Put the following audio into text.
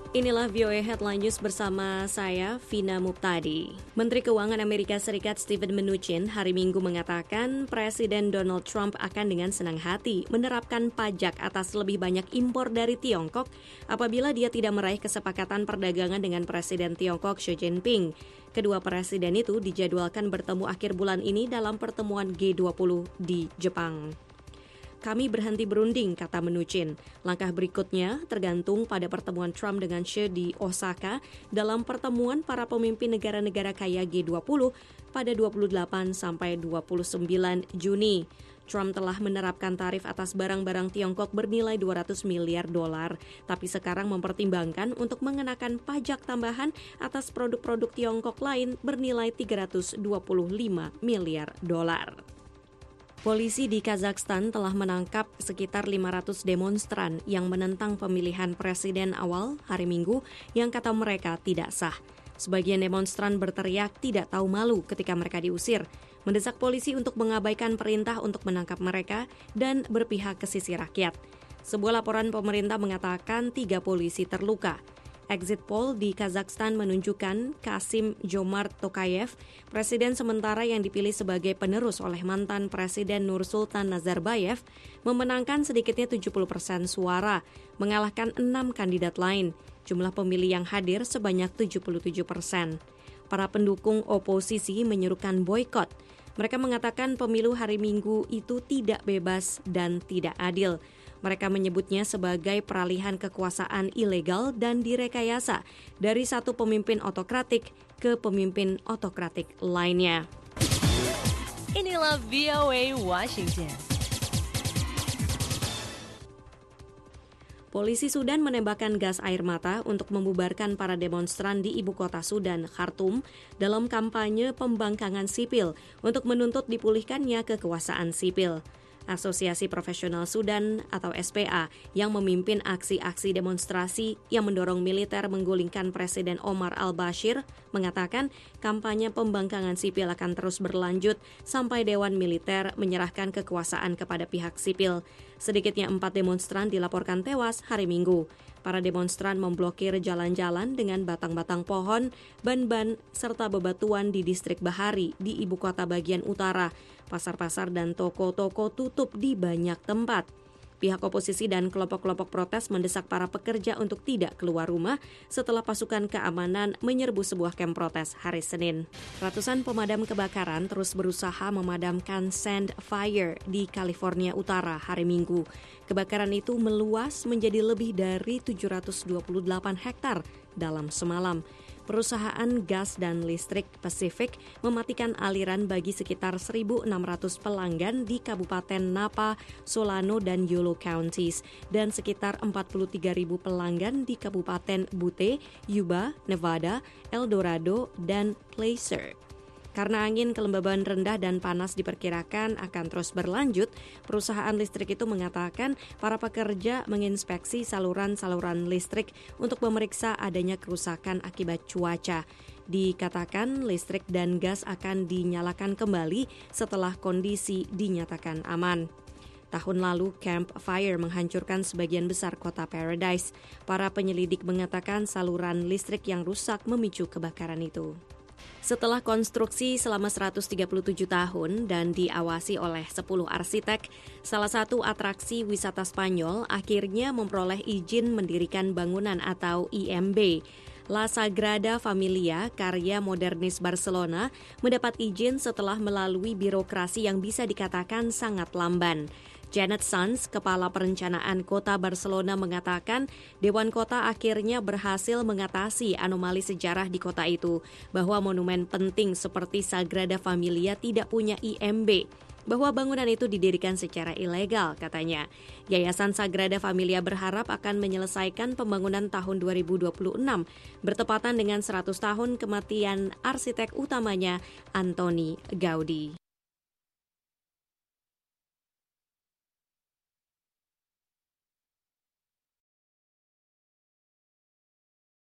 Inilah VOA Headline News bersama saya, Vina Muptadi. Menteri Keuangan Amerika Serikat Steven Mnuchin hari Minggu mengatakan Presiden Donald Trump akan dengan senang hati menerapkan pajak atas lebih banyak impor dari Tiongkok apabila dia tidak meraih kesepakatan perdagangan dengan Presiden Tiongkok Xi Jinping. Kedua presiden itu dijadwalkan bertemu akhir bulan ini dalam pertemuan G20 di Jepang. Kami berhenti berunding, kata Mnuchin. Langkah berikutnya tergantung pada pertemuan Trump dengan Xi di Osaka dalam pertemuan para pemimpin negara-negara kaya G20 pada 28 sampai 29 Juni. Trump telah menerapkan tarif atas barang-barang Tiongkok bernilai 200 miliar dolar, tapi sekarang mempertimbangkan untuk mengenakan pajak tambahan atas produk-produk Tiongkok lain bernilai 325 miliar dolar. Polisi di Kazakhstan telah menangkap sekitar 500 demonstran yang menentang pemilihan presiden awal hari Minggu yang kata mereka tidak sah. Sebagian demonstran berteriak tidak tahu malu ketika mereka diusir, mendesak polisi untuk mengabaikan perintah untuk menangkap mereka dan berpihak ke sisi rakyat. Sebuah laporan pemerintah mengatakan 3 polisi terluka. Exit poll di Kazakhstan menunjukkan Kassym-Jomart Tokayev, presiden sementara yang dipilih sebagai penerus oleh mantan Presiden Nursultan Nazarbayev, memenangkan sedikitnya 70% suara, mengalahkan 6 kandidat lain. Jumlah pemilih yang hadir sebanyak 77%. Para pendukung oposisi menyerukan boikot. Mereka mengatakan pemilu hari Minggu itu tidak bebas dan tidak adil. Mereka menyebutnya sebagai peralihan kekuasaan ilegal dan direkayasa dari satu pemimpin otokratik ke pemimpin otokratik lainnya. Inilah VOA Washington. Polisi Sudan menembakkan gas air mata untuk membubarkan para demonstran di ibu kota Sudan, Khartoum, dalam kampanye pembangkangan sipil untuk menuntut dipulihkannya kekuasaan sipil. Asosiasi Profesional Sudan atau SPA yang memimpin aksi-aksi demonstrasi yang mendorong militer menggulingkan Presiden Omar al-Bashir mengatakan kampanye pembangkangan sipil akan terus berlanjut sampai Dewan Militer menyerahkan kekuasaan kepada pihak sipil. Sedikitnya 4 demonstran dilaporkan tewas hari Minggu. Para demonstran memblokir jalan-jalan dengan batang-batang pohon, ban-ban, serta bebatuan di distrik Bahari di ibu kota bagian utara. Pasar-pasar dan toko-toko tutup di banyak tempat. Pihak oposisi dan kelompok-kelompok protes mendesak para pekerja untuk tidak keluar rumah setelah pasukan keamanan menyerbu sebuah kamp protes hari Senin. Ratusan pemadam kebakaran terus berusaha memadamkan sand fire di California Utara hari Minggu. Kebakaran itu meluas menjadi lebih dari 728 hektar dalam semalam. Perusahaan gas dan listrik Pacific mematikan aliran bagi sekitar 1.600 pelanggan di Kabupaten Napa, Solano, dan Yolo Counties, dan sekitar 43.000 pelanggan di Kabupaten Butte, Yuba, Nevada, El Dorado, dan Placer. Karena angin kelembaban rendah dan panas diperkirakan akan terus berlanjut, perusahaan listrik itu mengatakan para pekerja menginspeksi saluran-saluran listrik untuk memeriksa adanya kerusakan akibat cuaca. Dikatakan listrik dan gas akan dinyalakan kembali setelah kondisi dinyatakan aman. Tahun lalu, Camp Fire menghancurkan sebagian besar kota Paradise. Para penyelidik mengatakan saluran listrik yang rusak memicu kebakaran itu. Setelah konstruksi selama 137 tahun dan diawasi oleh 10 arsitek, salah satu atraksi wisata Spanyol akhirnya memperoleh izin mendirikan bangunan atau IMB. La Sagrada Familia, karya modernis Barcelona, mendapat izin setelah melalui birokrasi yang bisa dikatakan sangat lamban. Janet Sanz, Kepala Perencanaan Kota Barcelona, mengatakan Dewan Kota akhirnya berhasil mengatasi anomali sejarah di kota itu, bahwa monumen penting seperti Sagrada Familia tidak punya IMB, bahwa bangunan itu didirikan secara ilegal, katanya. Yayasan Sagrada Familia berharap akan menyelesaikan pembangunan tahun 2026, bertepatan dengan 100 tahun kematian arsitek utamanya Antoni Gaudi.